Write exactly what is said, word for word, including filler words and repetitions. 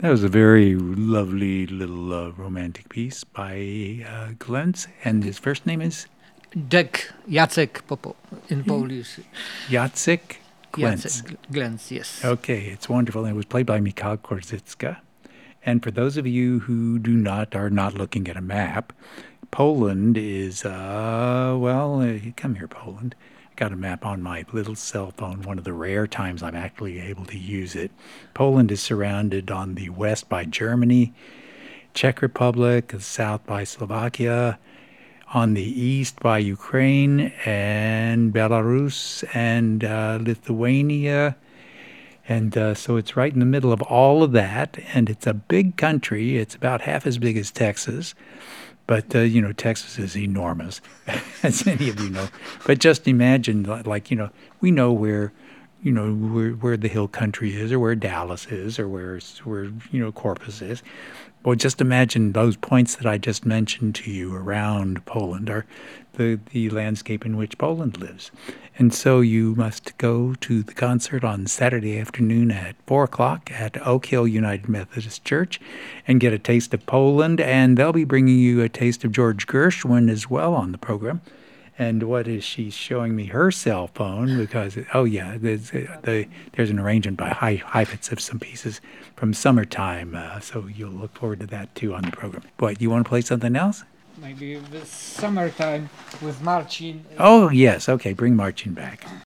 That was a very lovely little uh, romantic piece by uh, Glentz, and his first name is Jack Jacek Popo in Polish. Jacek Glentz. Jacek Glentz, yes. Okay, it's wonderful. It was played by Mikhail Korzybska. And for those of you who do not are not looking at a map, Poland is uh well, uh, come here, Poland. I got a map on my little cell phone, one of the rare times I'm actually able to use it. Poland is surrounded on the west by Germany, Czech Republic, the south by Slovakia, on the east by Ukraine and Belarus and uh, Lithuania. And uh, so it's right in the middle of all of that. And it's a big country. It's about half as big as Texas. But, uh, you know, Texas is enormous, as any of you know. But just imagine, like, you know, we know where, you know, where, where the hill country is or where Dallas is or where, where, you know, Corpus is. Well, just imagine those points that I just mentioned to you around Poland are the, the landscape in which Poland lives. And so you must go to the concert on Saturday afternoon at four o'clock at Oak Hill United Methodist Church and get a taste of Poland. And they'll be bringing you a taste of George Gershwin as well on the program. And what is she showing me? Her cell phone, because, oh, yeah, there's, uh, the, there's an arrangement by Hy- Heifetz of some pieces from Summertime. Uh, so you'll look forward to that, too, on the program. What, you want to play something else? Maybe the summertime with Marcin. Oh, yes. Okay, bring Marcin back.